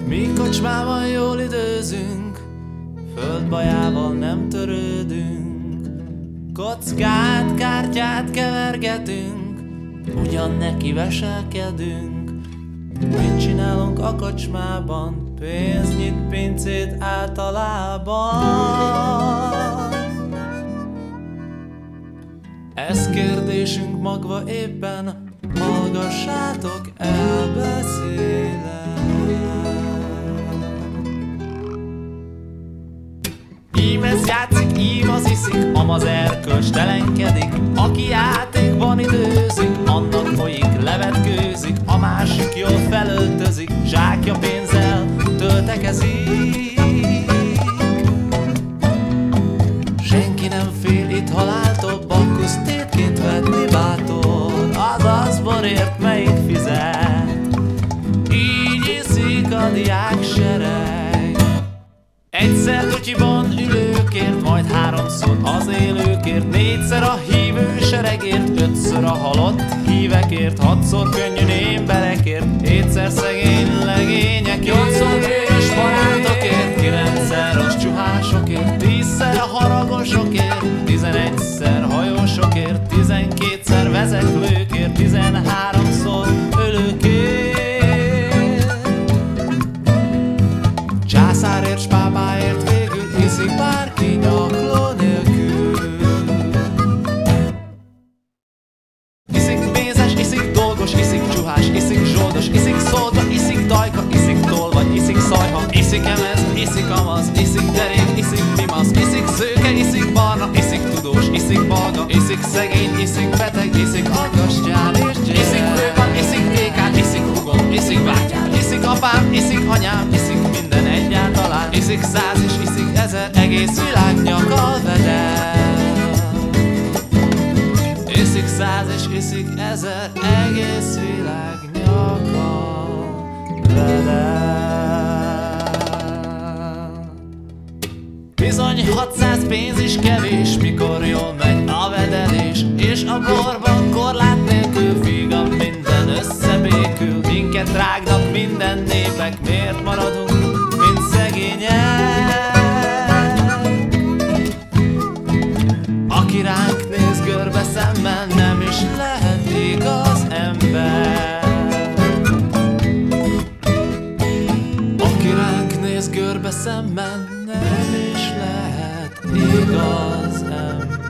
Mi kocsmában jól időzünk, földbajával nem törődünk. Kockát, kártyát kevergetünk, ugyan neki veselkedünk. Mit csinálunk a kocsmában? Pénz nyit pincét általában. Ez kérdésünk magva éppen, hallgassátok, elbeszélek. Ím ez játszik, ím az iszik, amaz erkölcs telenkedik. Aki játékban időzik, annak folyik, levetkőzik. A másik jól felöltözik, zsákja pénzzel töltekezik. Senki nem fél itt haláltól, bakkuszt tétként vetni bátor. Azaz borért melyik fizet, így iszik a diák sereg. Egyszer dutyiban ülőkért, majd háromszor az élőkért, négyszer a hívő seregért, ötször a halott hívekért, hatszor könnyű némberekért, hétszer szegény legényekért, nyolcszor bős barátokért, kilencszer rossz csuhásokért, tízszer a haragosokért, 11-szer hajósokért, 12-szer vezeklőkért, 13-szor ölőkért. Császárért, s pápáért végül iszik bárki nyakló nélkül. Iszik mézes, iszik dolgos, iszik csuhás, iszik zsoldos, iszik szódra, iszik dajka, iszik tolvaj, iszik szajha, iszik emez, iszik amaz, iszik derék, iszik pimasz, iszik szőke, iszik barna, iszik tudós, iszik balga, iszik szegény, iszik beteg, iszik aggastyán és gyerek. Iszik főpan, iszik tékán, iszik hugom, iszik bátyám, iszik apám, iszik anyám, iszik minden egyáltalán. Iszik 100 és iszik 1000, egész világ nyakal vedel. Iszik 100 és iszik 1000, egész világ nyakal vedel. Bizony 600 pénz is kevés, mikor jól megy a vedelés, és a borban korlát nélkül vígan minden összebékül. Minket rágnak minden népek, miért maradunk, mint szegények? Aki ránk néz görbe szemmel, nem is lehet igaz ember. Aki ránk néz görbe szemmel, nem is lehet igaz ember.